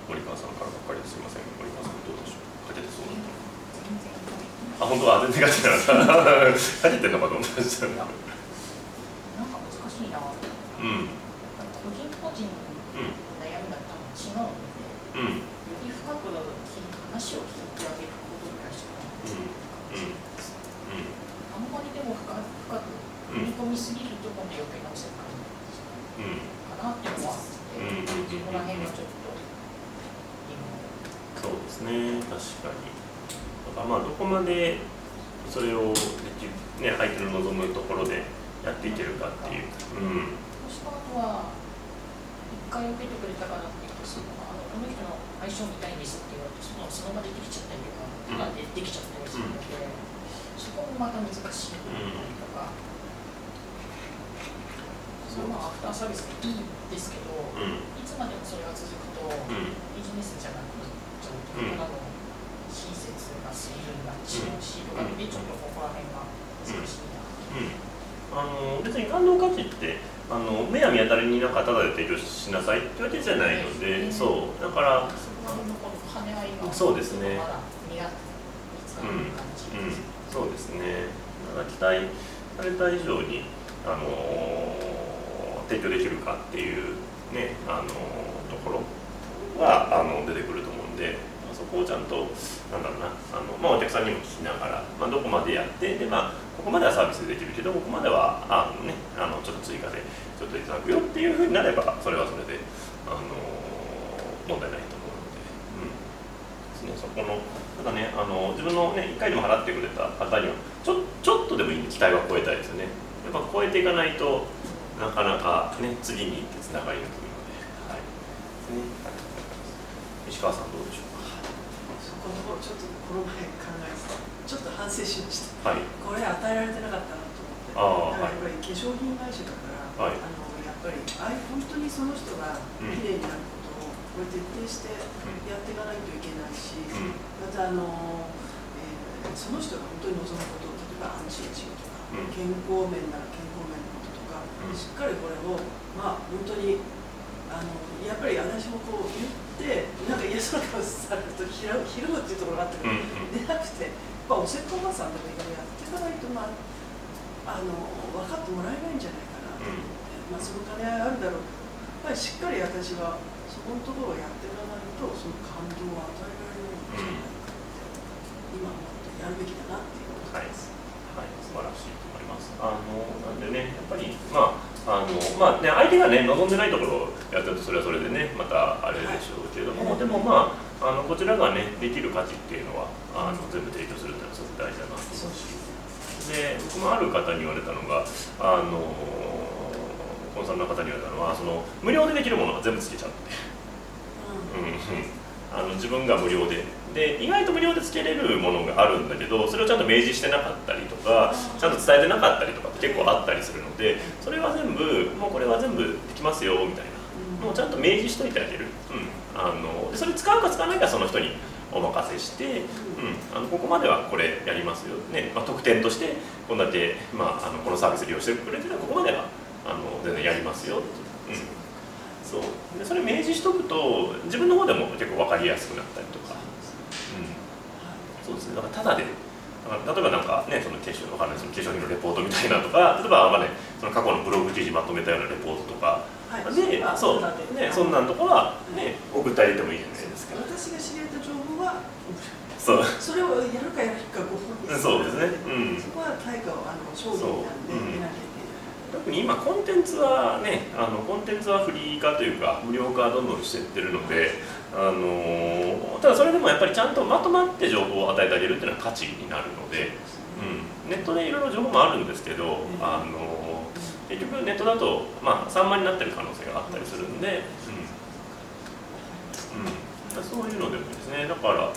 森川さんからばっかりですいません。森川さんどうでしょう。書けてそうだった。あ、本当は全然書けてなかった。書けてんのかと思いました。 なんか難しいな。個人個人の悩みが多分違うので、より深く話を聞いてあげることぐらいしかあんまりでも深く踏み込みすぎると今度余計な癖があるかなっていうのはあって、そこら辺はちょっとそうですね、確かに。だからまあどこまでそれをね、相手の望むところでやっていけるかっていう。 もしくはあとは一回受けてくれたからっていうと、この人の相性みたいんですって言われてその場でできちゃったりとか、できちゃったりするので、そこもまた難しいとか。アフターサービスでいいんですけど、いつまでもそれが続くと、ビジネスじゃなくなっちゃうというか、親切が過ぎるんだ、資本主義とかで、ちょっとここら辺が難しいな。 別に感動価値って目や見当たりになんかタダで提供しなさいってわけじゃないので、そうだからそこら辺のこの兼ね合いがそうですね。 まだ見つかる感じです。 そうですね。だから期待された以上に提供できるかっていうねところが出てくると思うんで、そこをちゃんとなんだろうなお客さんにも聞きながら、どこまでやってでここまではサービスでできるけどここまではちょっと追加でちょっといただくよっていうふうになればそれはそれで問題ないと思うので、そこのただね自分のね1回でも払ってくれた方にはちょっとでもいいんで期待は超えたいですよね。やっぱ超えていかないとなかなかね次に行ってつながりにくいので、石川さんどうでしょうか。 そこのところちょっとこの前考えてちょっと反省しました。これ与えられてなかったなと思って。やっぱり化粧品会社だから、やっぱり本当にその人が綺麗になることをこれ徹底してやっていかないといけないし、またその人が本当に望むことを例えばアンチエイジングとか、健康面なら健康面のこととか、しっかりこれを本当にやっぱり私もこう言ってなんか嫌そうな顔されるとひるむっていうところがあったけど、でなくておせっかおばさんでもいいからやっていかないと分かってもらえないんじゃないかなと、その兼ね合いあるだろうけど、やっぱりしっかり私はそこのところをやっていかないとその感動を与えられないんじゃないかって今思ってやるべきだなっていうことです。 素晴らしいと思います。なんでねやっぱり相手がね望んでないところをやってるとそれはそれでねまたあれでしょうけれども、でもこちらがねできる価値っていうのは全部提供するっていうのはすごく大事だなと思うし、で僕もある方に言われたのがコンサルの方に言われたのは無料でできるものは全部つけちゃって、自分が無料で意外と無料でつけれるものがあるんだけどそれをちゃんと明示してなかったりとかちゃんと伝えてなかったりとかって結構あったりするので、それは全部もうこれは全部できますよみたいな、もうちゃんと明示しといてあげる、でそれ使うか使わないかその人にお任せして、ここまではこれやりますよ、特典としてこんだけ、このサービス利用してくれてたらここまでは全然やりますよって、そうでそれ明示しとくと自分の方でも結構分かりやすくなったりとか、そうですね、だからただで例えばなんかねその化粧品のレポートみたいなとか、例えばその過去のブログ記事まとめたようなレポートとかで、そんなところはね送ってあげてもいいじゃないですか。 私が知り合った情報はそれをやるかやらないかご本人です。 そうですね。 そこは対価を商品なんで見なきゃいけない。 特に今コンテンツはねコンテンツはフリー化というか無料化どんどんしていってるので、ただそれでもやっぱりちゃんとまとまって情報を与えてあげるっていうのは価値になるので、ネットでいろいろ情報もあるんですけど、結局ネットだと散漫になってる可能性があったりするんで、そういうのでもですね、だから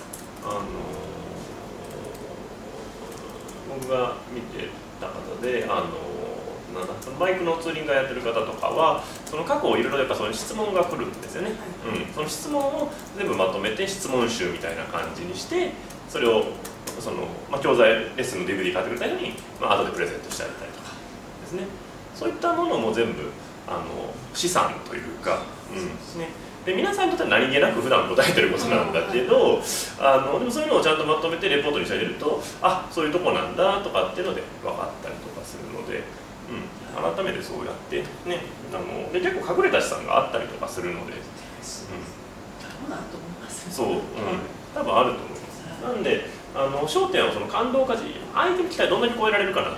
僕が見てた方でバイクのツーリングやってる方とかはその過去いろいろやっぱその質問が来るんですよね、その質問を全部まとめて質問集みたいな感じにしてそれを教材レッスンの DVD 買ってくれたように、後でプレゼントしてあげたりとかですね、そういったものも全部資産というか、ね、で皆さんにとっては何気なく普段答えてることなんだけど、でもそういうのをちゃんとまとめてレポートにしてあげると、あ、そういうとこなんだとかっていうので分かったりとかするので、改めてそうやってね、で結構隠れた資産があったりとかするので、そう、多分あると思います。なんで焦点はその感動価値、相手の期待どんなに超えられるかなって。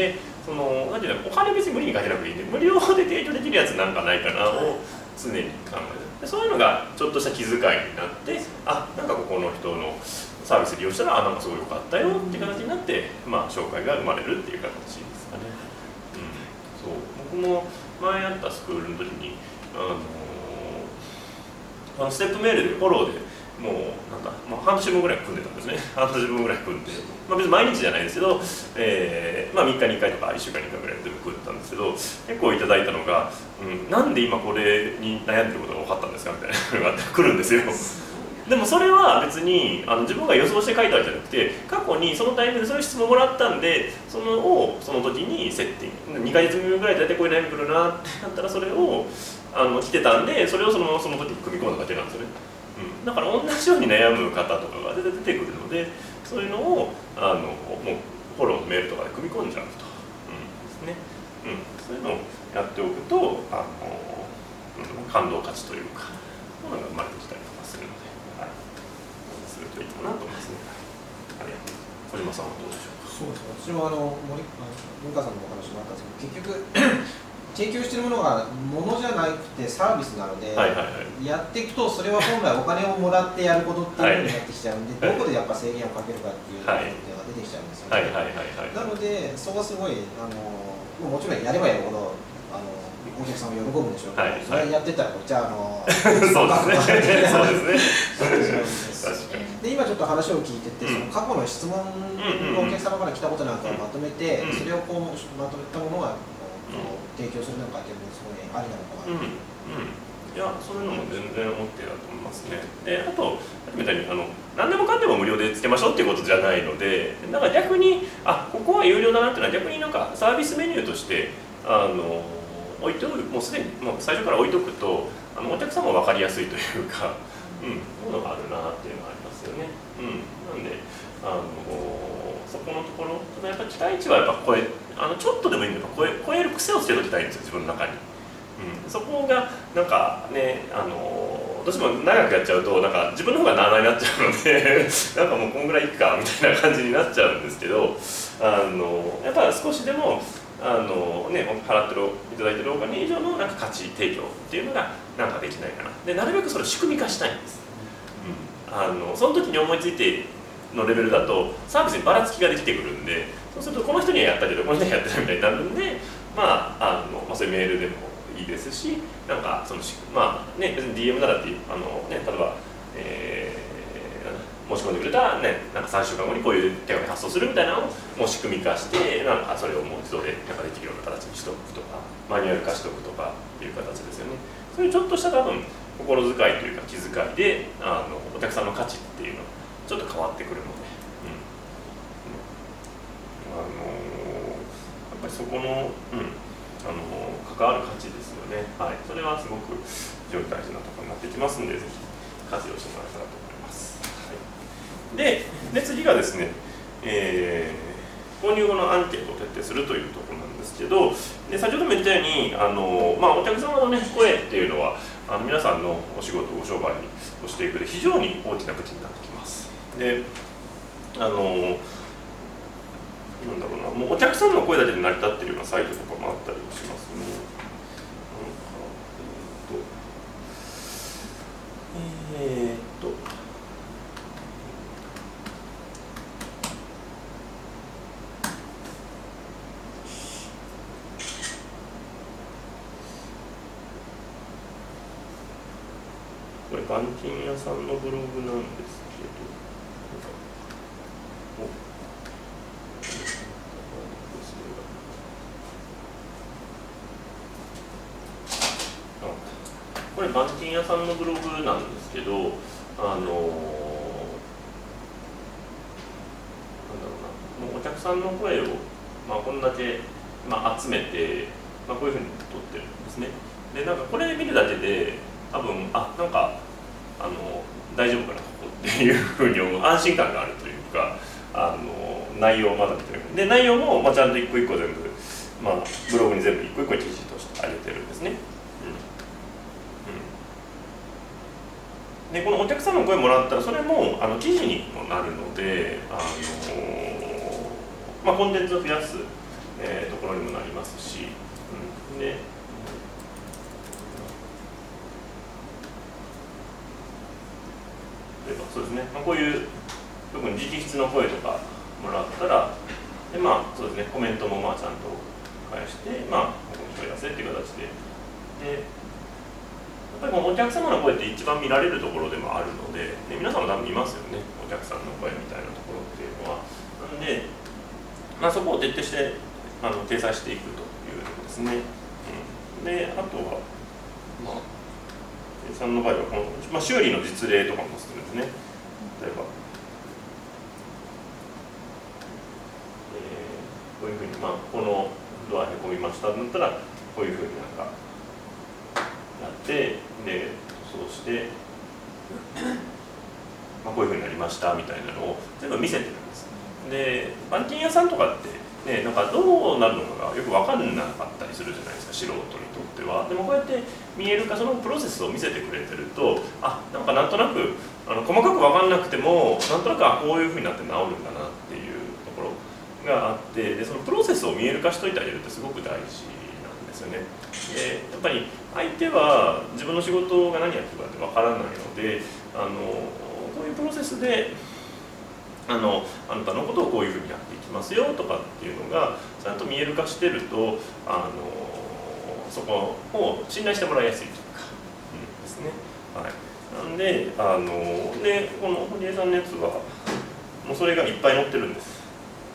でなんていうの、お金別に無理にかけなくていいんで、無料で提供できるやつなんかないかなを常に考える。でそういうのがちょっとした気遣いになって、あ、なんかここの人のサービス利用したら、なんかすごい良かったよっていう形になって、紹介が生まれるっていう形ですかね。そう、僕も前やったスクールの時にステップメールでフォローでもうなんか、半年分ぐらい組んでたんですね。半年分ぐらい組んで、別に毎日じゃないですけど、3日に1回とか1週間に1回ぐらい全部組んでたんですけど、結構いただいたのが、なんで今これに悩んでることが分かったんですかみたいなのが来るんですよ。でもそれは別に自分が予想して書いたわけじゃなくて、過去にそのタイミングでそういう質問もらったんで、その時にセッティング、2ヶ月分ぐらい大体こういう悩み来るなってなったら、それを来てたんで、それをその時に組み込んだだけなんですよね。だから同じように悩む方とかが出てくるので、そういうのをもうフォローのメールとかで組み込んじゃうと、ですね。そういうのをやっておくと感動価値というか、そういうのが生まれてきたりとかするので、するといいかなと思いますね。小島さんはどうでしょうか。 そうですね。私も文化さんのお話もあったんですけど、結局提供しているものが物じゃなくてサービスなので、やっていくとそれは本来お金をもらってやることっていうふうになってきちゃうんで、どこでやっぱ制限をかけるかっていうのが出てきちゃうんですよね。なのでそこはすごいもちろんやればやるほどお客さんも喜ぶんでしょうけど、それやってたらこっちはそうですね。 で今ちょっと話を聞いてて、その過去の質問のお客様から来たことなんかをまとめて、それをこうまとめたものが提供するのかっていうのもすごいありなのかな。 いや、そういうのも全然 OK だと思いますね。で、あとみたいに何でもかんでも無料でつけましょうっていうことじゃないので、だから逆にここは有料だなっていうのは逆になんかサービスメニューとして置いておく、もうすでに最初から置いとくとお客様も分かりやすいというか、そういうのがあるなっていうのがありますよね。なんでそこのところ、ただやっぱ期待値はやっぱちょっとでもいいんで超える癖をつけておきたいんですよ、自分の中に。そこがなんかね、どうしても長くやっちゃうとなんか自分の方がなあなあになっちゃうのでなんかもうこんぐらいいくかみたいな感じになっちゃうんですけど、やっぱり少しでも払っていただいてるお金以上のなんか価値提供っていうのがなんかできないかな。でなるべくそれを仕組み化したいんです。その時に思いついてのレベルだとサービスにばらつきができてくるんで、そうするとこの人にはやったけどこの人にはやってないみたいになるんで、そういうメールでもいいですし、なんかその別に DM ならって例えば、申し込んでくれた、なんか3週間後にこういう手紙発送するみたいなのをもう仕組み化して、なんかそれをもう自動でなんかできるような形にしておくとか、マニュアル化しておくとかっていう形ですよね。そういうちょっとした多分心遣いというか気遣いでお客さんの価値っていうのはちょっと変わってくるので、やっぱりそこの、関わる価値ですよね。それはすごく非常に大事なところになってきますので、ぜひ活用してもらえたらと思います。で次がですね、購入後のアンケートを徹底するというところなんですけど、で先ほども言ったようにお客様の、声っていうのは皆さんのお仕事、ご商売をしていくで非常に大きな武器になってきます。でなんだろうな、もうお客さんの声だけで成り立っているようなサイトとかもあったりしますね。これ板金屋さんのブログなんですけど、これ板金屋さんのブログなんですけど、なんだろうな、もうお客さんの声を、こんだけ、集めてこういうふうに撮ってるんですね。でなんかこれ見るだけで多分なんか大丈夫かなここっていうふうに思う安心感があるというか内容をまだ見てるで内容もちゃんと一個一個全部、ブログに全部一個一個記事として上げてるんですね。でこのお客さんの声もらったらそれも記事にもなるのでコンテンツを増やす、ところにもなりますし、で例えばそうですね、こういう特に直筆の声とかもらったらでそうですねコメントもちゃんと返してここに問い合わせっていう形でやっぱりこのお客様の声って一番見られるところでもあるので、皆さんも多分見ますよねお客さんの声みたいなところっていうのは。なので、そこを徹底して掲載していくというですね。であとは計算の場合はこの、修理の実例とかも載せてるんですね。例えば、こういうふうに、このドアへこみましただったらこういうふうにやってでそうしてこういうふうになりましたみたいなのを全部見せてるんです。で板金屋さんとかってね、なんかどうなるのかがよく分かんなかったりするじゃないですか素人にとっては。でもこうやって見える化そのプロセスを見せてくれてるとなんとなく細かく分かんなくてもなんとなくこういうふうになって治るんだなっていうところがあってでそのプロセスを見える化しといてあげるってすごく大事なんですよね。でやっぱり相手は自分の仕事が何やってるかって分からないのでこういうプロセスであなたのことをこういうふうにやっていきますよとかっていうのがちゃんと見える化してるとそこを信頼してもらいやすいというか、ですね。はい、なんででこの堀江さんのやつはもうそれがいっぱい載ってるんです。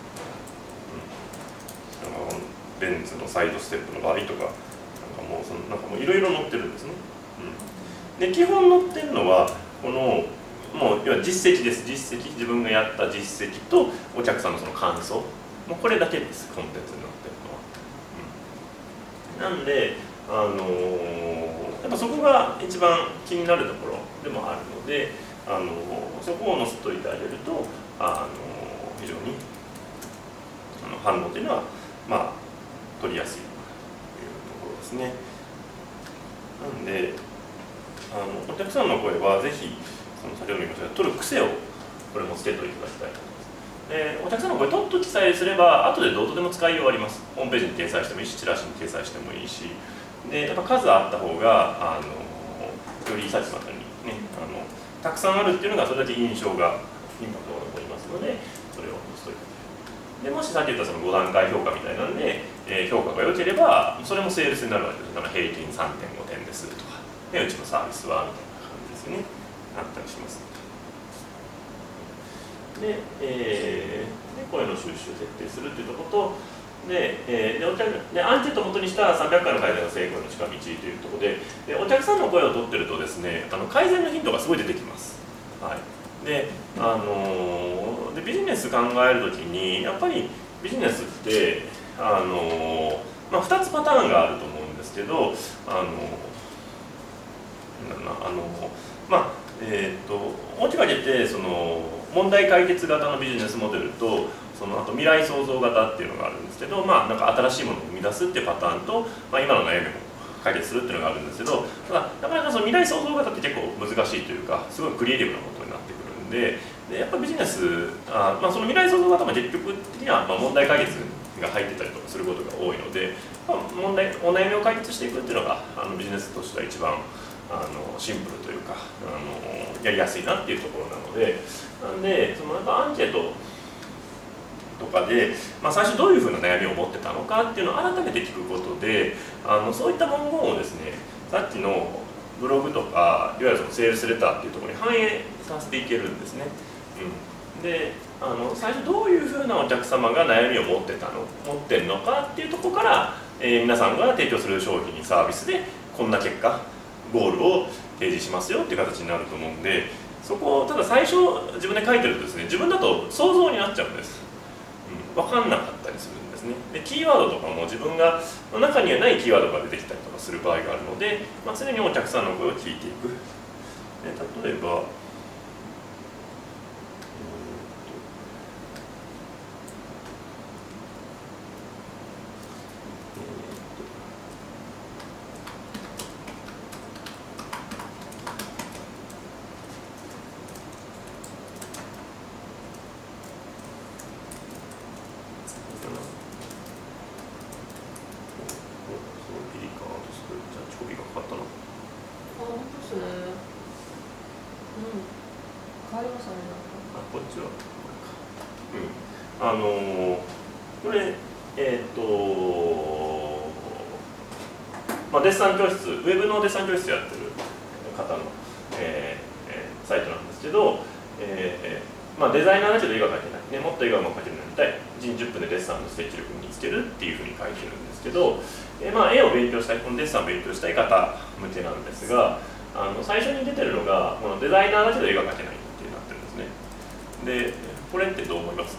レンズのサイドステップの場合とかなんかもういろいろ載ってるんですね。で基本載ってるのはこのもう要は実績です。自分がやった実績とお客さんのその感想もうこれだけですコンテンツになってるのは。なんでやっぱそこが一番気になるところでもあるのでそこを載せといてあげると非常に反応というのは取りやすいというところですね。なんでお客さんの声はぜひ先ほども言いましたが取る癖をこれもつけておいていただきたいと思います。でお客さんの声取っときさえすれば後でどうとでも使いようあります。ホームページに掲載してもいいしチラシに掲載してもいいしでやっぱ数あった方がよりさっきまでにねたくさんあるっていうのがそれだけインパクトが残りますのでそれを載せといてでもしさっき言ったその5段階評価みたいなんで、評価が良ければそれもセールスになるわけです。だから平均 3.5 点ですとかでうちのサービスはみたいな感じですねあったりします。で声の収集を徹底するというところとでアンケートをもとにした300回の改善の成功の近道というところでお客さんの声を取ってるとですね改善のヒントがすごい出てきます。はい、でビジネス考えるときにやっぱりビジネスって2つパターンがあると思うんですけど大きく分けて問題解決型のビジネスモデルとあと未来創造型っていうのがあるんですけどなんか新しいものを生み出すっていうパターンと、今の悩みを解決するっていうのがあるんですけどなかなか未来創造型って結構難しいというかすごいクリエイティブなことになってくるんでやっぱりビジネスその未来創造型も結局的には問題解決が入ってたりとかすることが多いので、お悩みを解決していくっていうのがビジネスとしては一番シンプルというかやりやすいなっていうところなのでやっぱアンケートとかで、最初どういうふうな悩みを持ってたのかっていうのを改めて聞くことでそういった文言をですねさっきのブログとかいわゆるセールスレターっていうところに反映させていけるんですね。で最初どういうふうなお客様が悩みを持ってるのかっていうところから、皆さんが提供する商品サービスでこんな結果ゴールを提示しますよっていう形になると思うんでそこをただ最初自分で書いてるとですね自分だと想像になっちゃうんです。分かんなかったりするんでですね。でキーワードとかも自分が中にはないキーワードが出てきたりとかする場合があるので、常にお客さんの声を聞いていく。で例えばこれデッサン教室、ウェブのデッサン教室やってる方の、サイトなんですけど、デザイナーだけど絵が描けない、ね、もっと絵がうまく描けるようになりたい、1日10分でデッサンのスケッチ力を身につけるっていうふうに書いてるんですけど、絵を勉強したい、このデッサンを勉強したい方向けなんですが、最初に出てるのがこのデザイナーだけど絵が描けないってなってるんですね。でこれってどう思います？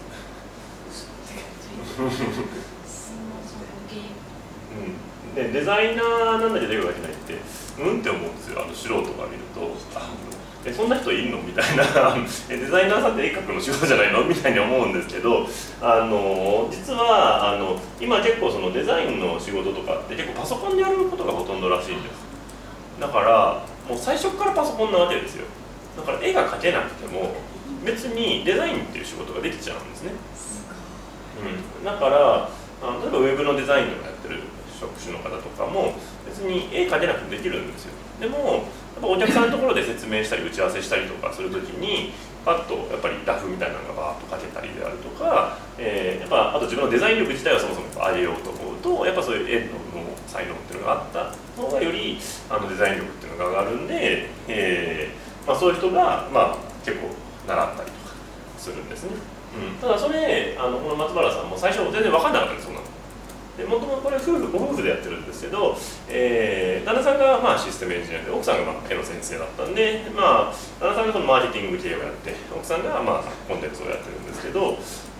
でデザイナーなんだけど絵が描けないってって思うんですよ。素人が見るとそんな人いるのみたいなデザイナーさんって絵描くの仕事じゃないのみたいに思うんですけど、実は今結構そのデザインの仕事とかって結構パソコンでやることがほとんどらしいんです。だからもう最初からパソコンなわけですよ。だから絵が描けなくても別にデザインっていう仕事ができちゃうんですね。だから例えばウェブのデザインとかやってる職種の方とかも別に絵描けなくてできるんですよ。でもやっぱお客さんのところで説明したり打ち合わせしたりとかするときにパッとやっぱりラフみたいなのがバーッと描けたりであるとか、やっぱあと自分のデザイン力自体をそもそも上げようと思うとやっぱそういう絵の才能っていうのがあった方がよりデザイン力っていうのが上がるんで、そういう人が結構習ったりとかするんですね。ただそれこの松原さんも最初全然分かんなかったんです。でもともとこれご夫婦でやってるんですけど、旦那さんがシステムエンジニアで奥さんが絵の先生だったんで、旦那さんがそのマーケティング系をやって奥さんがコンテンツをやってるんですけど、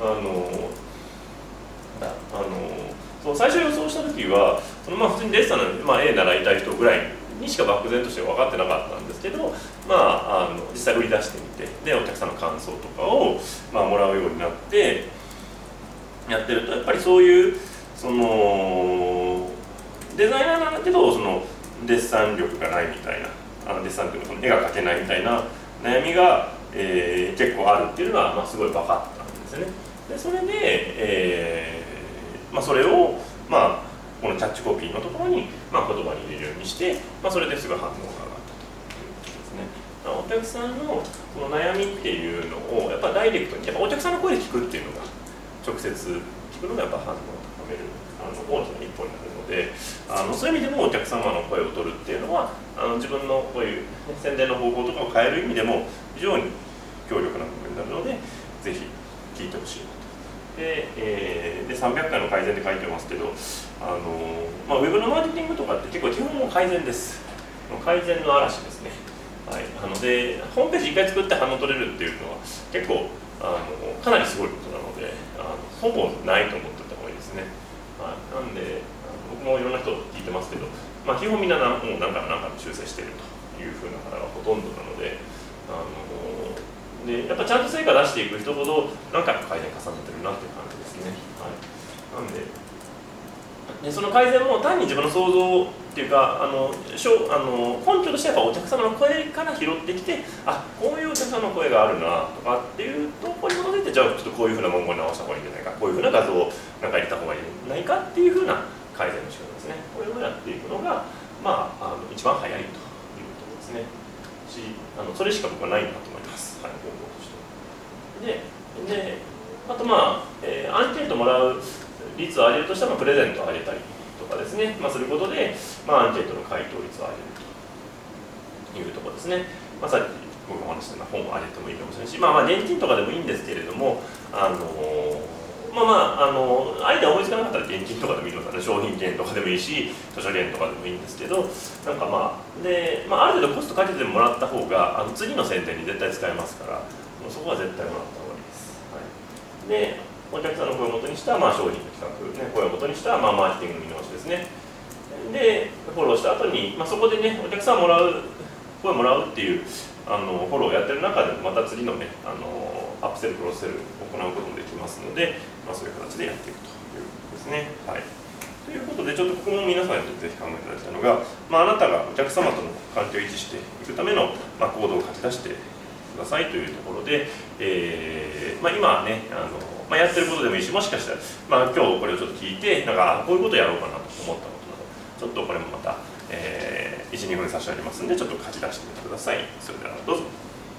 そう最初予想した時は普通にデッサンの、絵習いたい人ぐらいにしか漠然として分かってなかったんですけど、実際売り出してみてでお客さんの感想とかを、もらうようになってやってるとやっぱりそういうデザイナーなんだけどデッサン力がないみたいなデッサンというか絵が描けないみたいな悩みが、結構あるっていうのは、すごい分かったんですね。でそれで、それを、このキャッチコピーのところに、言葉に入れるようにして、それですぐ反応が上がったということですね。お客さんのこの悩みっていうのをやっぱダイレクトにやっぱお客さんの声で聞くっていうのが直接聞くのがやっぱ反応を高める大きな一歩になるので、そういう意味でもお客様の声を取るっていうのは自分のこういう、宣伝の方法とかを変える意味でも非常に強力な部分になるのでぜひ聞いてほしいなと。で300回の改善で書いてますけどウェブのマーケティングとかって結構基本も改善です。改善の嵐ですね。でホームページ1回作って反応取れるっていうのは結構かなりすごいことなのでほぼないと思ってた方がいいですね。なんで僕もいろんな人聞いてますけど、基本みんなもう何回も修正しているというふうな方がほとんどなので、でやっぱちゃんと成果出していく人ほど何回も改善重ねてるなっていう感じですね。なんでその改善も単に自分の想像っていうか根拠としてはやっぱお客様の声から拾ってきてこういうお客様の声があるなとかっていうところに基づいてじゃあちょっとこういうふうな文言に直した方がいいんじゃないかこういうふうな画像を入れた方がいいんじゃないかっていうふうな改善の仕方ですね。これをやっていくのが一番早いというところですね。それしか僕はないなと思います。方法として。であとアンケートもらう率を上げるとしたらプレゼントを上げたりとかですね、することで、アンケートの回答率を上げるというところですね。さっき僕がお話したような本を上げてもいいかもしれないし、現金とかでもいいんですけれども、アイデア思いつかなかったら現金とかでもいいのかな、商品券とかでもいいし、図書券とかでもいいんですけど、ある程度コストかけてもらった方が、次の宣伝に絶対使えますから、そこは絶対もらった方がいいです。でお客さんの声を元にした商品の企画、声を元にしたマーケティングの見直しですね。で、フォローした後に、そこでね、お客さん声もらうっていうフォローをやってる中で、また次のね、アップセル、クロスセルを行うこともできますので、そういう形でやっていくということですね。はい。ということで、ちょっとここも皆さんにとってぜひ考えていただきたいのが、あなたがお客様との関係を維持していくための、行動を書き出してくださいというところで、今ね、やってることでもいいし、もしかしたら、今日これをちょっと聞いて、こういうことをやろうかなと思ったことなど、ちょっとこれもまた、1、2分差し上げますので、ちょっと書き出してみてください。それではどうぞ。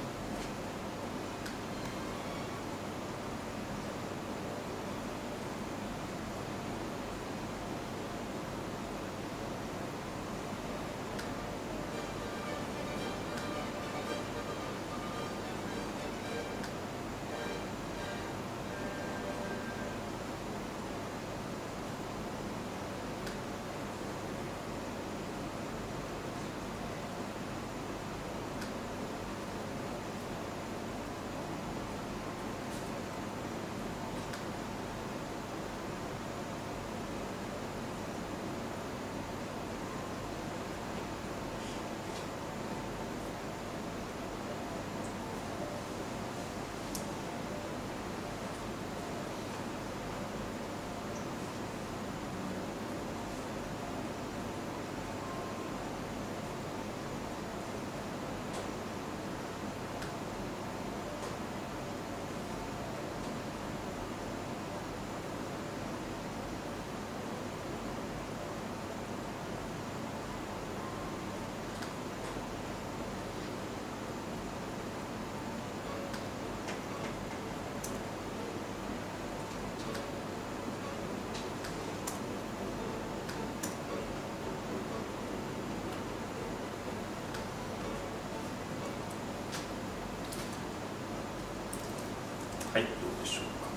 はい、どうでしょうか。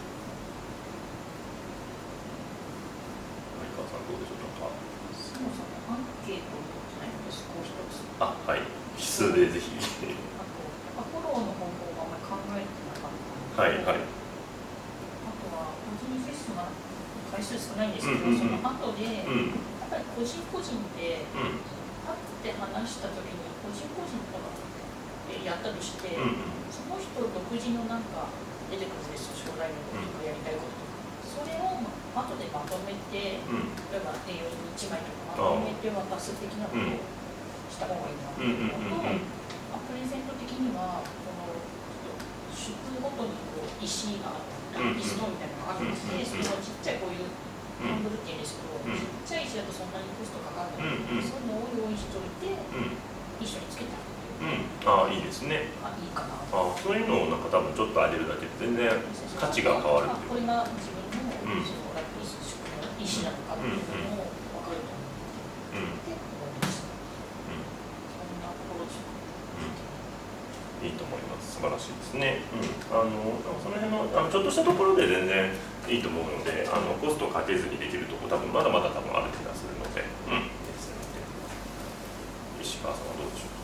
相川さん、どうでしょうか。 そもそもアンケートを取ってないので、少し一つ。 はい、必須でぜひ。 あと、フォローの方法があんまり考えてなかったはいはい。 あとは、個人セッションが回数少ないんですけど、その後で、やっぱり個人個人で、会って話したときに、個人個人とかやったとして、その人独自の出てくるんですよ、将来のこととかやりたいこととか。それを後でまとめて、例えば A4 に1枚とかまとめて渡す的なことをした方がいいなというのと、プレゼント的には、この宿ごとに石が石のみたいなのがあるんですね。そのちっちゃいこういうハンドルっていうんですけど、ちっちゃい石だとそんなにコストかかんないので、そういうのを用意しておいて、一緒につけてあげる。 いいですね。 いいかな。 そういうのを多分ちょっと上げるだけで全然価値が変わるっていう。 これが自分のラッキー宿の意思なのかっていうのも分かると思って思いました。そんなところでしょうか。 いいと思います。素晴らしいですね。その辺のちょっとしたところで全然いいと思うので、コストをかけずにできるところまだまだ多分ある気がするので、ですので。石川さんはどうでしょうか。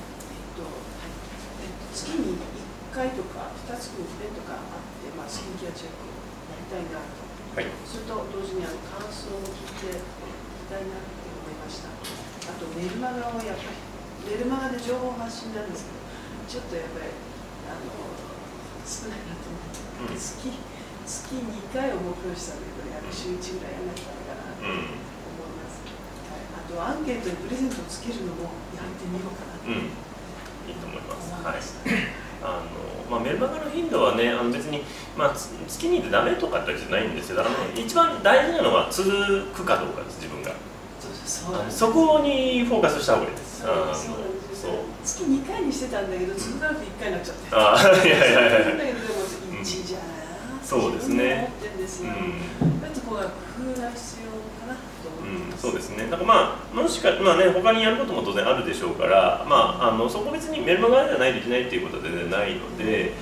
月に1回とか2月に1遍とかあって、スキンケアチェックをやりたいなと、それと同時に感想を聞いていきたいなって思いました。あとメルマガをやっぱりメルマガで情報発信なんですけど、ちょっとやっぱり少ないなと思って、月2回を目標にしたんだけど、約週1ぐらいやらなきゃダメかなと思います。あとアンケートにプレゼントをつけるのもやってみようかなと。 いいと思います。メルマガの頻度はね、別に、月にでダメとかってじゃないんですけど、一番大事なのは続くかどうかです、自分が。そこにフォーカスした方がいいです。 月2回にしてたんだけど、続かなくて1回になっちゃって。1じゃないな。 そうですね。 思ってるんですよ。そこが工夫が必要かなと思います。 そうですね。もしか他にやることも当然あるでしょうから、そこ別にメルマガじゃないといけないっていうことは全然ないので、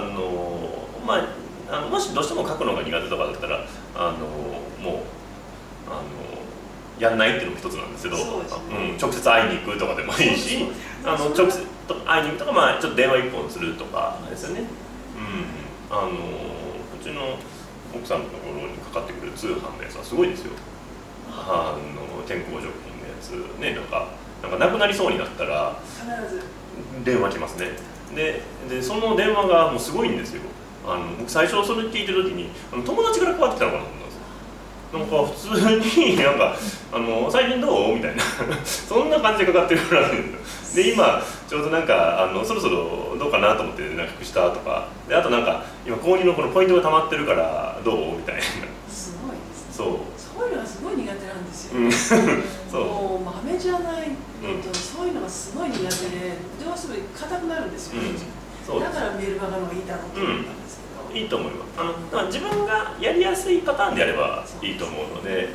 もしどうしても書くのが苦手とかだったら、もうやんないっていうのも一つなんですけど、直接会いに行くとかでもいいし、直接会いに行くとか、ちょっと電話一本するとかですよね。うちの奥さんのところにかかってくる通販のやつはすごいですよ。健康食品のやつね、なんかなくなりそうになったら必ず電話来ますね。でその電話がもうすごいんですよ。僕最初それ聞いてる時に友達からかかってきたのかなと思ったんですよ。なんか普通になんか最近どうみたいなそんな感じでかかってるらしいんですよ。で今ちょうどなんかそろそろどうかなと思って連絡したとかで、あとなんか今購入のこのポイントが溜まってるからどうみたいな。 すごいですね。 そういうのがすごい苦手なんですよ。 そうもう豆じゃないのと、そういうのがすごい苦手でどうしても硬くなるんですよ、だからメルマガの方がいいだろうと思ったんですけど、 いいと思います。だから自分がやりやすいパターンでやればいいと思うので、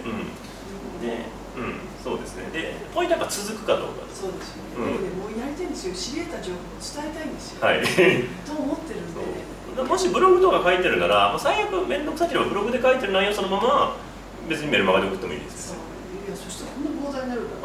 そうですね。でポイントはやっぱ続くかどうか。 そうですよね。もうやりたいんですよ。知り得た情報を伝えたいんですよ。 はい。 と思ってるんで。 もしブログとか書いてるなら、最悪面倒くさければブログで書いてる内容そのまま別にメルマガで送ってもいいです。 そう。いや、そしたらこんな膨大になるから。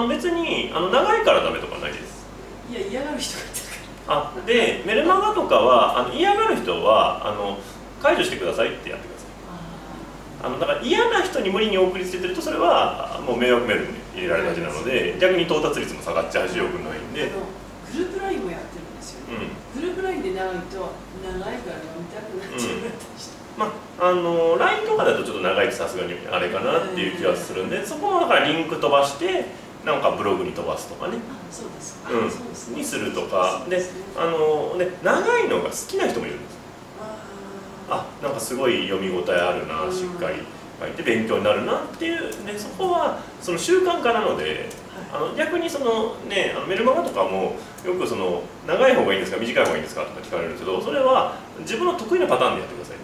別に長いからダメとかないです。 いや、嫌がる人がいてるから。でメルマガとかは嫌がる人は解除してくださいってやってください。だから嫌な人に無理に送りつけてるとそれはもう迷惑メールに入れられただけなので、逆に到達率も下がっちゃうしよくないんで。 グループラインもやってるんですよね。グループラインで長いと長いから読みたくなっちゃうったりして。 LINE とかだとちょっと長いとさすがにあれかなっていう気がするんで、そこはだからリンク飛ばしてなんかブログに飛ばすとかね、にするとかで、長いのが好きな人もいるんです。なんかすごい読み応えあるな、しっかり書いて勉強になるなっていうね、そこはその習慣化なので、逆にメルマガとかもよく長い方がいいんですか短い方がいいんですかとか聞かれるんですけど、それは自分の得意なパターンでやってください。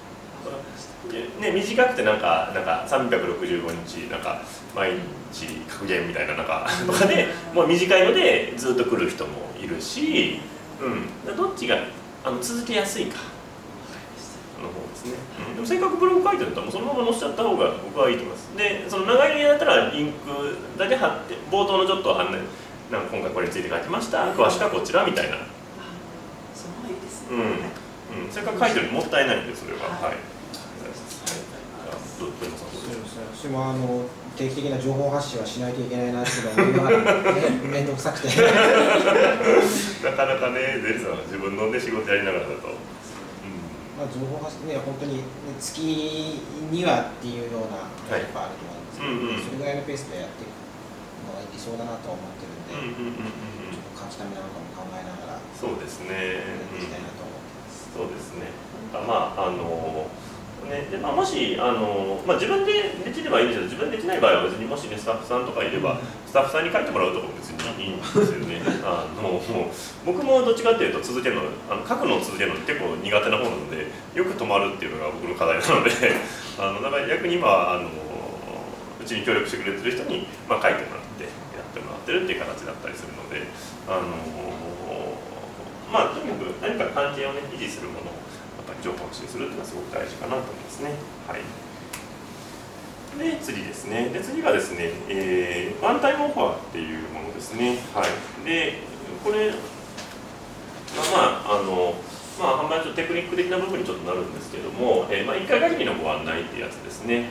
短くてなんか365日なんか毎日格言みたいなとかでもう短いのでずっと来る人もいるし、どっちが続けやすいかの方ですね。でもせっかくブログ書いてるんだったらそのまま載せちゃった方が僕はいいと思います。でその長いのだったらリンクだけ貼って冒頭のちょっと案内なんか今回これについて書きました詳しくはこちらみたいな。 その方がいいですね。 せっかく書いてるのもったいないんでそれは。 私も定期的な情報発信はしないといけないなっていうのは面倒くさくてなかなかね、ゼリさんは自分の仕事やりながらだと、 情報発信ね、本当に月2話っていうようなやっぱあると思うんですけど、それぐらいのペースでやっていくのが理想だなと思ってるんで、ちょっと書きためなのかも考えながらそうですね、 やっていきたいなと思ってます。 そうですね。もし自分でできればいいんですけど、自分でできない場合は別にもしスタッフさんとかいれば、スタッフさんに書いてもらうとかも別にいいんですよね。僕もどっちかっていうと続けるの書くのを続けるのって結構苦手な方なので、よく止まるっていうのが僕の課題なのでだから逆に今うちに協力してくれてる人に書いてもらってやってもらってるっていう形だったりするので、とにかく何か関係を維持するものを情報発信するっていうのはすごく大事かなと思いますね。で次ですね。で次がですね、ワンタイムオファーっていうものですね。でこれ販売のテクニック的な部分にちょっとなるんですけども、1回限りのご案内っていうやつですね。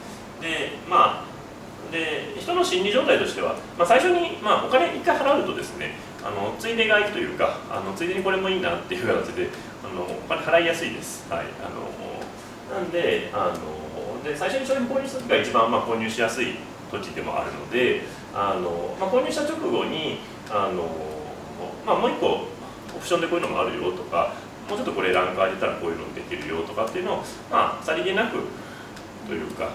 で人の心理状態としては、最初にお金1回払うとですね、ついで買いというかついでにこれもいいなっていう形でお金払いやすいです。なんで最初に商品購入した時が一番購入しやすい時でもあるので、購入した直後にもう一個オプションでこういうのもあるよとか、もうちょっとこれランク上げたらこういうのできるよとかっていうのをさりげなくというか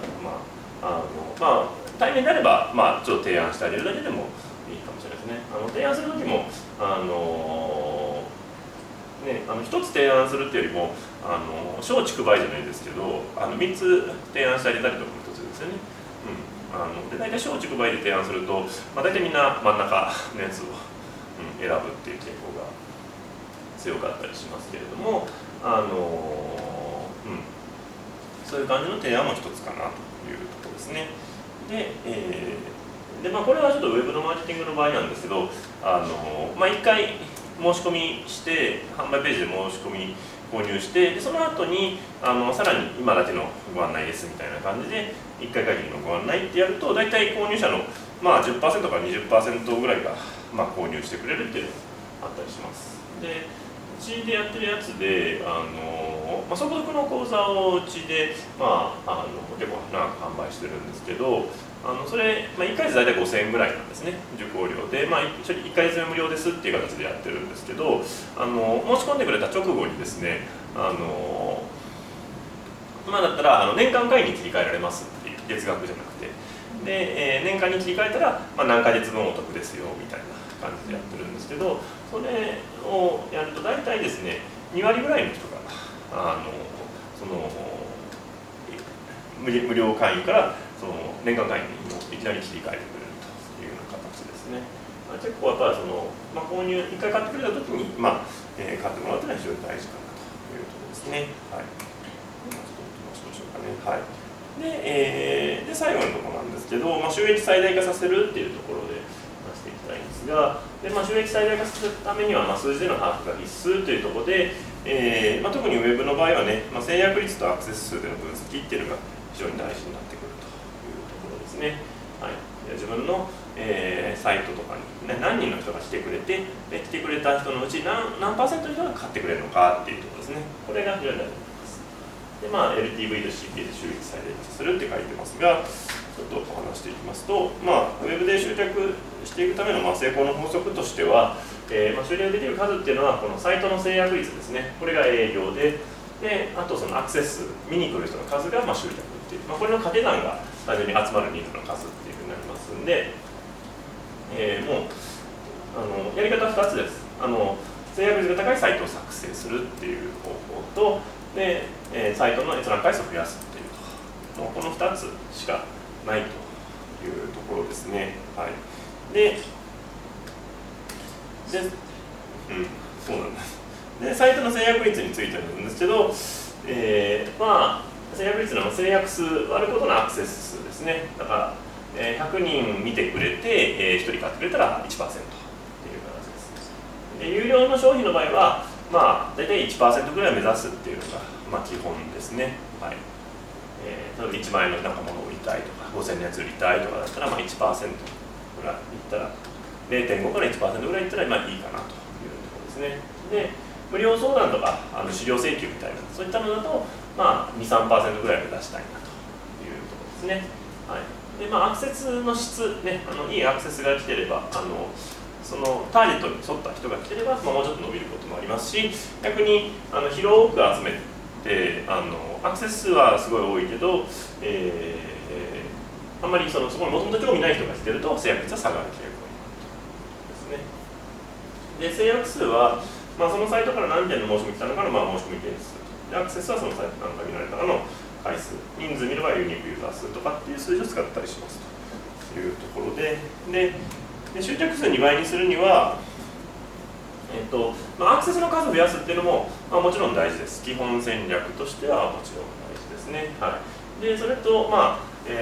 対面であればちょっと提案してあげるだけでもいいかもしれないですね。提案する時も一つ提案するっていうよりも小竹梅じゃないですけど3つ提案してあげたりとかも一つですよね。で大体小竹梅で提案すると、大体みんな真ん中のやつを、選ぶっていう傾向が強かったりしますけれども、そういう感じの提案も一つかなというところですね。でこれはちょっとウェブのマーケティングの場合なんですけど、1回申し込みして販売ページで申し込み購入して、でその後にさらに今だけのご案内ですみたいな感じで1回限りのご案内ってやると、大体購入者の10% から 20% ぐらいが購入してくれるっていうのがあったりします。でうちでやってるやつで速読の講座をうちで、結構長く販売してるんですけど、それ、1ヶ月大体5000円ぐらいなんですね、受講料で、1ヶ月目無料ですっていう形でやってるんですけど、申し込んでくれた直後にですね、今だったら年間会員に切り替えられますっていう、月額じゃなくて、で、年間に切り替えたら、何ヶ月分お得ですよみたいな感じでやってるんですけど、それをやると大体ですね、2割ぐらいの人が無料会員から年間会員にいきなり切り替えてくれるというような形ですね。結構やっぱり購入1回買ってくれた時に、買ってもらうというのは非常に大事かなというところですね。はい。ちょっとどうしましょうかね。はい。で、最後のところなんですけど、収益最大化させるっていうところで話していきたいんですが、収益最大化させるためには、数字での把握が必須というところで、特にウェブの場合はね、制約率とアクセス数での分析っていうのが非常に大事になってくるというところですね。はい、自分の、サイトとかに、何人の人が来てくれて、来てくれた人のうち何%の人が買ってくれるのかっていうところですね。これが非常に大事になります。で、LTV と CPA で収益最大化するって書いてますが、ちょっとお話していきますと、ウェブで集客していくための成功の法則としては、集客できる数っていうのは、このサイトの制約率ですね、これが営業で、あとそのアクセス数、見に来る人の数が集客っていう、これの掛け算が単純に集まる人数の数っていうふうになりますんで、もうやり方は2つです。制約率が高いサイトを作成するっていう方法と、でサイトの閲覧回数を増やすっていうと、もうこの2つしかないというところですね。はい、そうなんです。で、サイトの制約率についてなんですけど、制約率の制約数割ることのアクセス数ですね。だから、100人見てくれて、1人買ってくれたら 1% っていう形です。で、有料の商品の場合は、大体 1% ぐらいを目指すっていうのが、基本ですね。はい。例えば1万円の物を売りたいとか、5000のやつ売りたいとかだったら、1% ぐらいいったら、0.5 から 1% ぐらいいったらいいかなというところですね。で、無料相談とか資料請求みたいな、そういったのだと、2、3% ぐらい目指したいなというところですね。はい。で、アクセスの質、ね、いいアクセスが来てれば、そのターゲットに沿った人が来てれば、もうちょっと伸びることもありますし、逆に広く集めて、アクセス数はすごい多いけど、あんまりそこにもともと興味ない人が来てると、制約率は下がる傾向になるということですね。で、制約数は、そのサイトから何件の申し込み来たのかの、申し込み件数で、アクセスはそのサイト何回見られたかの回数、人数見ればユニークユーザー数とかっていう数字を使ったりしますというところで、集客数2倍にするには、アクセスの数を増やすっていうのも、もちろん大事です。基本戦略としてはもちろん大事ですね。はい、で、それと、ま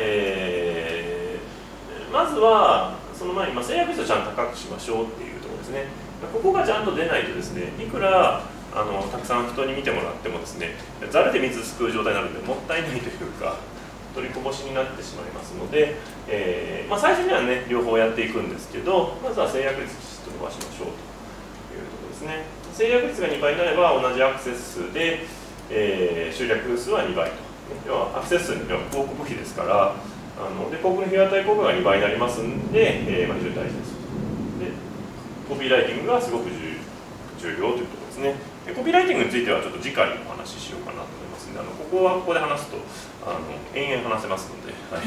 ずは、その前に、制約率をちゃんと高くしましょうっていうところですね。ここがちゃんと出ないとですね、いくらたくさん人に見てもらってもですね、ざるで水すくう状態になるのでもったいないというか、取りこぼしになってしまいますので、最初にはね、両方やっていくんですけど、まずは制約率をきちっと伸ばしましょうというところですね。制約率が2倍になれば同じアクセス数で、集客数は2倍と。要はアクセス数には広告費ですから、で広告の費用対効果が2倍になりますので、非常に大事です。でコピーライティングがすごく重要というところですね。でコピーライティングについてはちょっと次回お話ししようかなと思いますので、ここはここで話すと延々話せますので、はい、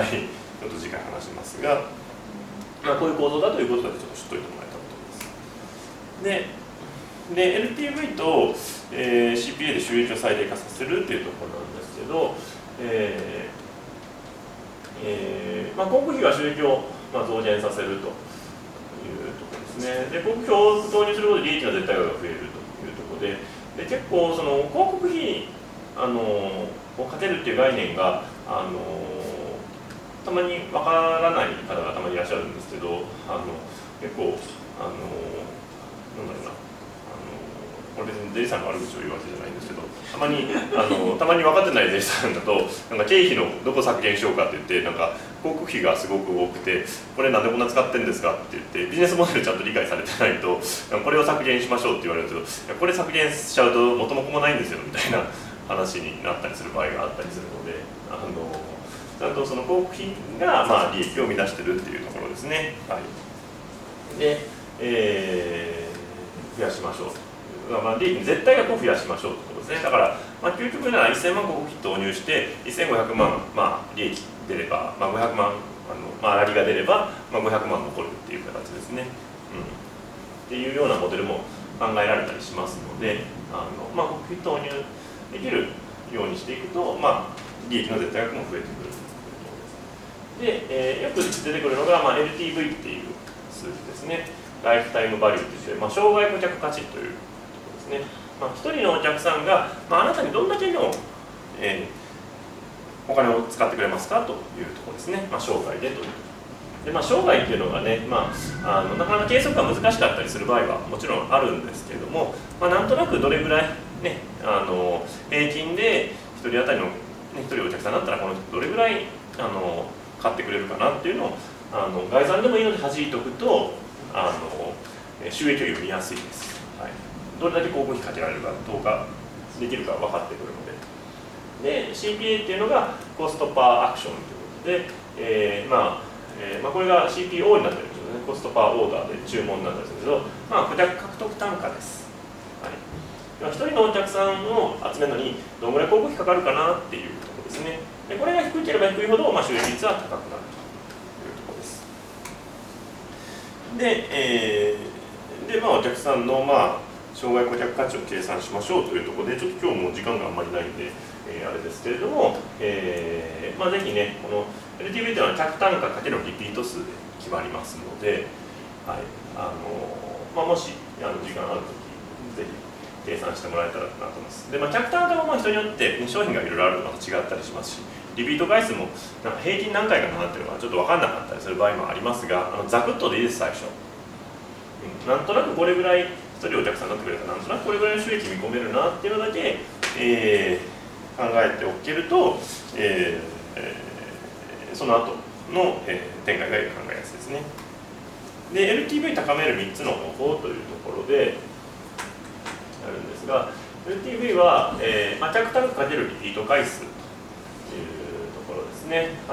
ちょっと次回話しますが、こういう構造だということだけちょっと知っておいてもらえたらと思います。で LTV と、CPA で収益を最大化させるというところなんですけど、広告費が収益を、増減させるというところですね。で広告費を導入することで利益の絶対額が増えるというところで、結構その広告費をかけるっていう概念がたまにわからない方がたまにいらっしゃるんですけど、結構なんだろうな、 これ税理士さんの悪口を言うわけじゃないんですけど、たまに分かってない税理士さんだとなんか経費のどこ削減しようかって言ってなんか広告費がすごく多くてこれなんでこんな使ってんですかって言ってビジネスモデルちゃんと理解されてないとこれを削減しましょうって言われるとこれ削減しちゃうと元も子もないんですよみたいな話になったりする場合があったりするのでちゃんとその広告費がまあ利益を生み出してるっていうところですね。はい、で、増やしましょう。まあ、利益絶対額を増やしましょうということですね。だから、まあ、究極なら1000万広告費投入して1500万、まあ、利益出れば、まあ、500万粗利が出れば、まあ、500万残るっていう形ですね、っていうようなモデルも考えられたりしますのでまあ、広告費投入できるようにしていくと、まあ、利益の絶対額も増えてくるというところです。で、よく出てくるのが、まあ、LTV っていう数字ですね。ライフタイムバリューといって、まあ、生涯顧客価値というね、まあ、1人のお客さんが、まあ、あなたにどんだけの、お金を使ってくれますかというところですね、まあ、生涯でというで、まあ、生涯っていうのがね、まあ、なかなか計測が難しかったりする場合はもちろんあるんですけれども、まあ、なんとなくどれぐらい、ね、平均で1人当たりの、ね、1人お客さんだったらこの人どれぐらい買ってくれるかなっていうのを概算でもいいので弾いておくと収益を読みやすいです。はい、どれだけ広告費かけられるかどうかできるか分かってくるので。で、CPA っていうのがコストパーアクションということで、まあ、これが CPO になってるんですよね。コストパーオーダーで注文になったりするんですけど、まあ、顧客獲得単価です。はい、1人のお客さんを集めるのにどのぐらい広告費かかるかなっていうところですね。でこれが低ければ低いほど、まあ、収益率は高くなるというところです。で、まあ、お客さんの、まあ、生涯顧客価値を計算しましょうというところで、ちょっと今日も時間があんまりないんで、あれですけれども、まあ、ぜひね、この LTV というのは客単価かけるリピート数で決まりますので、はい、まあ、もし時間あるとき、ぜひ計算してもらえたらなと思います。で、まあ、客単価もまあ人によって、ね、商品がいろいろあるのと違ったりしますし、リピート回数もなんか平均何回かなっていうのがちょっと分かんなかったりする場合もありますが、ざくっとでいいです、最初。なんとなくこれぐらい1人お客さんになってくれたらなんとなくこれぐらいの収益見込めるなっていうのだけ、考えておけると、その後の、展開が考えやすいですね。で、LTV 高める3つの方法というところであるんですが、LTV は、客単価かけるリピート回数というところですね。はい、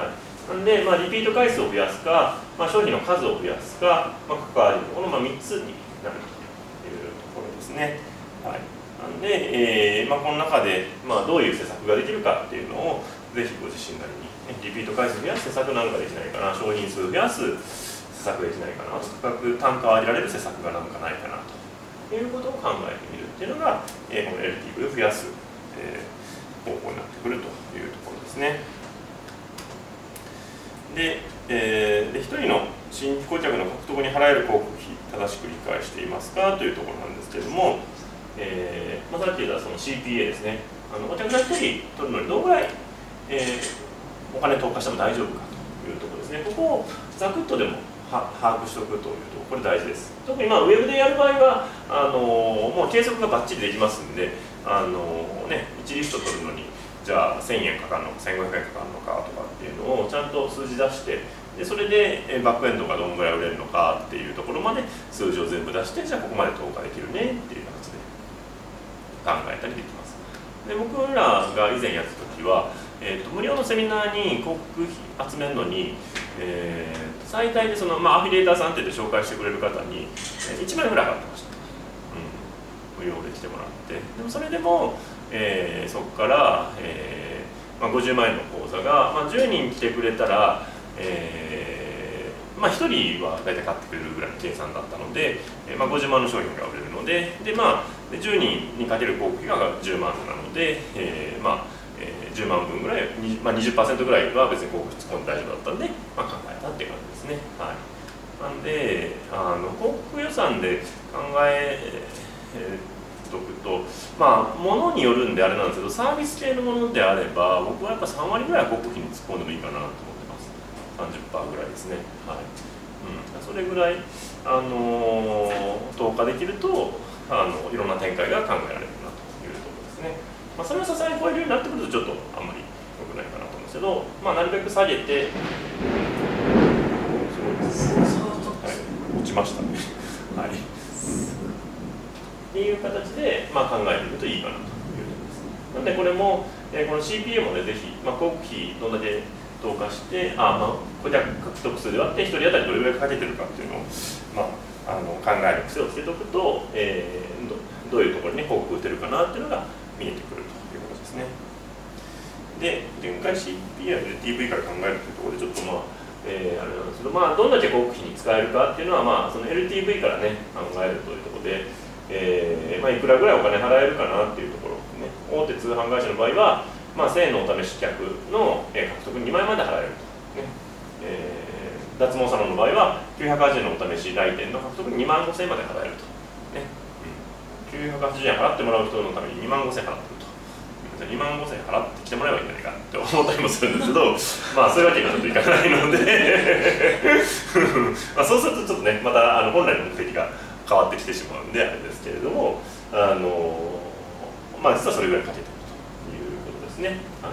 なんで、まあ、リピート回数を増やすか、まあ、商品の数を増やすか、まあ、関わりのこの3つになるというところですね。はい、なんで、まあ、この中で、まあ、どういう施策ができるかっていうのをぜひご自身なりに、ね、リピート回数増やす施策なんかできないかな、商品数増やす施策できないかな、価格単価を上げられる施策がなんかないかなということを考えてみるっていうのが、この LTV を増やす、方法になってくるというところですね。で、1人の新規顧客の獲得に払える広告費、正しく理解していますかというところなんですけれども、まあ、さっき言ったその CPA ですね。お客さん1人取るのにどのぐらい、お金投下しても大丈夫かというところですね。ここをざくっとでも把握しておくというところ、これ大事です。特にまあウェブでやる場合はもう計測がバッチリできますんで、1リスト取るのにじゃあ1000円かかるのか1500円かかるのかとかっていうのをちゃんと数字出して、でそれでバックエンドがどのぐらい売れるのかっていうところまで数字を全部出して、じゃあここまで投下できるねっていう形で考えたりできます。で僕らが以前やった時は、無料のセミナーに広告費集めるのに、最大でその、アフィリエーターさんって言って紹介してくれる方に1万円ぐらい払ってました、無料で来てもらって。でもそれでも、そこから、50万円の口座が、10人来てくれたら、1人は大体買ってくれるぐらいの計算だったので、50万の商品が売れるので、10人にかける広告費が10万なので、10万分ぐらい、20% ぐらいは別に広告突っ込んで大丈夫だったんで、考えたっていう感じですね。はい、なんで広告予算で考えとくと、物によるんであれなんですけど、サービス系のものであれば、僕はやっぱ3割ぐらいは広告費に突っ込んでもいいかなと思ってます。30% ぐらいですね。はい、それぐらい投下できると、 いろんな展開が考えられるなというところですね。それをさすがに超えるようになってくるとちょっとあんまり良くないかなと思うんですけど、なるべく下げて、すごいです、はい、落ちましたね。はい、っていう形で、考えてみるといいかなというところです。なのでこれも、この CPU もね、ぜひ、広告費どんだけ投下して、顧客獲得数で割って1人当たりどれぐらいかけてるかっていうのを、考える癖をつけておくと、どういうところに広告打てるかなっていうのが見えてくるということですね。で、限界 CPU や LTV から考えるというところでちょっとあれなんですけど、どんだけ広告費に使えるかっていうのは、その LTV からね、考えるというところで、いくらぐらいお金払えるかなっていうところですね。大手通販会社の場合は、1000円のお試し客の獲得2万円まで払えると、ね。脱毛サロンの場合は980円のお試し来店の獲得2万5000円まで払えると、ね。980円払ってもらう人のために2万5000円払ってると。2万5000円払ってきてもらえばいいんじゃないかって思ったりもするんですけど、そういうわけにはちょっといかないのでそうするとちょっとね、また本来の目的が変わってきてしまうんであれですけれども、実はそれぐらいかけてるということですね。はい、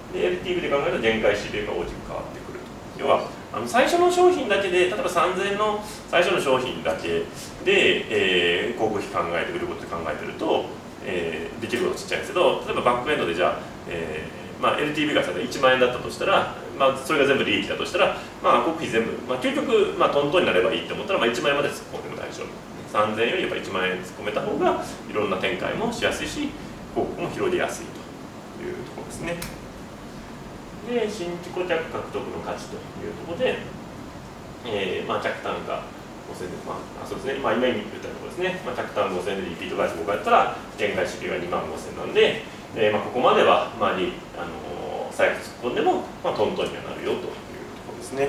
で LTV で考えると限界 CPU が大きく変わってくると。要は最初の商品だけで、例えば3000円の最初の商品だけで、広告費考えて売ることで考えてると、できることはちっちゃいんですけど、例えばバックエンドでじゃあ、LTV が1万円だったとしたら、それが全部利益だとしたら、広告費全部、究極、トントンになればいいと思ったら、1万円まで突っ込んでも大丈夫。3000円よりやっぱり1万円突っ込めた方がいろんな展開もしやすいし、広告も広げやすいというところですね。で、新規顧客獲得の価値というところで、客単価5000で、そうですね、今言ったところですね、客単5000でリピート回数5回やったら、限界 CPU が2万5000なんで、ここまでは、最悪突っ込んでも、トントンにはなるよというところですね。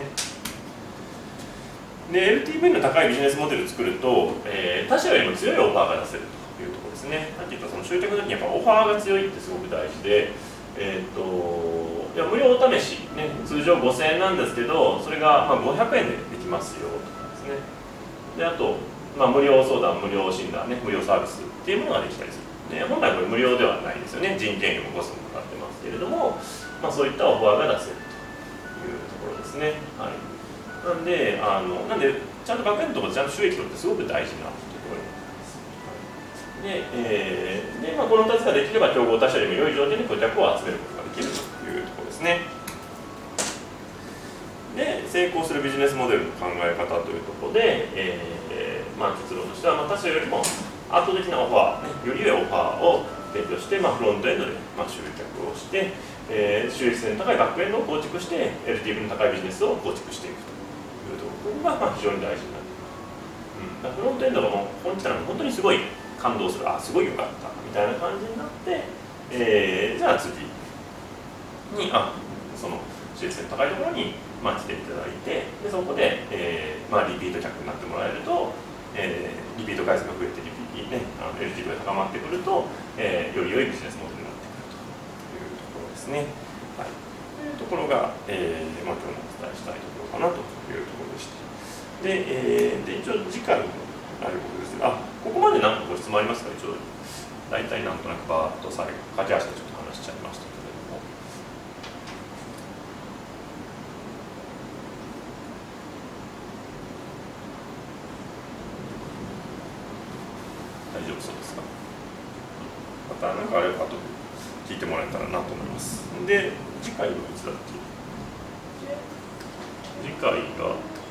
で、LTV の高いビジネスモデルを作ると、他社よりも強いオファーが出せるというところですね。なんていうか、その集客の時にやっぱオファーが強いってすごく大事で、無料お試し、ね、通常5000円なんですけど、それが500円でできますよとかですね。で、あと、無料相談、無料診断、ね、無料サービスっていうものができたりする。本来これ無料ではないですよね。人件費もコストもかかってますけれども、そういったオファーが出せるというところですね。はい、なんでちゃんとバックエンドのところでちゃんと収益取ってすごく大事なところになります。で、この2つができれば競合他社よりも良い条件で顧客を集めることができるというところですね。で、成功するビジネスモデルの考え方というところで、結論としては、他社よりも圧倒的なオファー、より良いオファーを提供して、フロントエンドで集客をして、収益性の高いバックエンドを構築して、LTV の高いビジネスを構築していくというところが非常に大事になっています。フロントエンドがもうここに来たら本当にすごい感動する、すごい良かったみたいな感じになって、じゃあ次にその収益性の高いところに来ていただいて、でそこで、リピート客になってもらえると、リピート回数が増えてLTV が高まってくると、より良いビジネスモデルになってくるというところですね。はい、というところが、今日のお伝えしたいところかなというところでした。で、一応次回のあることですが、ここまで何かご質問ありますか？一応大体なんとなくバーッと最後駆け足でちょっと話しちゃいましたけれども。大丈夫そうですか？また何かあれば後で聞いてもらえたらなと思います。で、次回はいつだっけ？次回が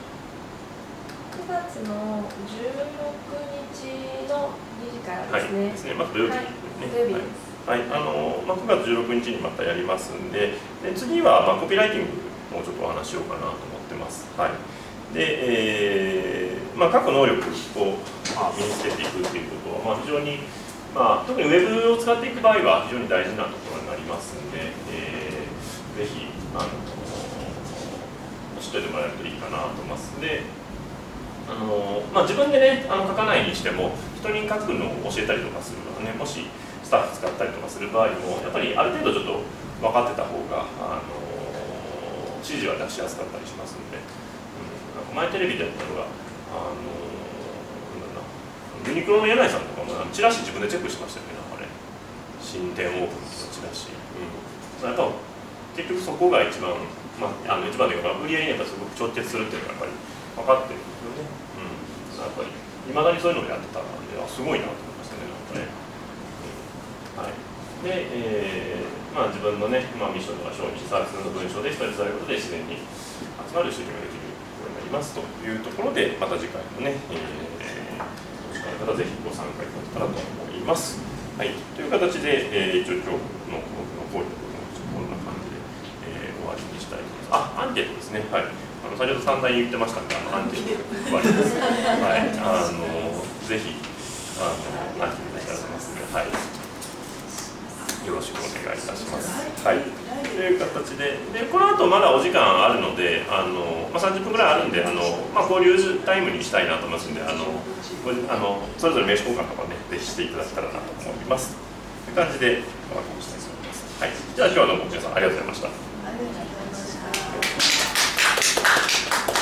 9月の16日の2時からですね。 はい、ですね。土曜日ですね。はい。9月16日にまたやりますんで、次はコピーライティングをちょっとお話しようかなと思ってます。はい。で、各能力を身につけていくっていうことは、非常に、特にウェブを使っていく場合は非常に大事なところになりますので、ぜひ知っておいてもらえるといいかなと思います。で、自分でね書かないにしても人に書くのを教えたりとかするのはね、もしスタッフ使ったりとかする場合もやっぱりある程度ちょっと分かってた方が指示は出しやすかったりしますので、前テレビでやったのがユニクロの柳井さんとかもチラシ自分でチェックしましたよね、なんかね、新店オープンのチラシ、やっぱ結局そこが一番、一番というか、売り上げにやっぱすごく直結するっていうのがやっぱり分かってるんですよね。やっぱりいまだにそういうのをやってたんで、すごいなと思いましたね、なんかね。はい、で、自分のね、ミッションとか商品、サービスの文章で人に伝えることで自然に集まる収益ができるようになりますというところで、また次回もね、お時間の方、ぜひご参加いただけたらと思います。はい、という形で、一応今日の講義の部分をこんな感じで、終わりにしたいと思います。アンケートですね。はい。先ほど散々言ってましたので、アンケート配ります。はい。ぜひ、アンケートいただきますので、はい。よろしくお願いいたします。はい。という形で、この後まだお時間あるので、30分ぐらいあるんで、交流タイムにしたいなと思いますので、それぞれ名刺交換とかね、ぜひしていただけたらなと思います。という感じで、お別れしたいと思います。はい。じゃあ、今日はどうも皆さんありがとうございました。 ありがとうございました。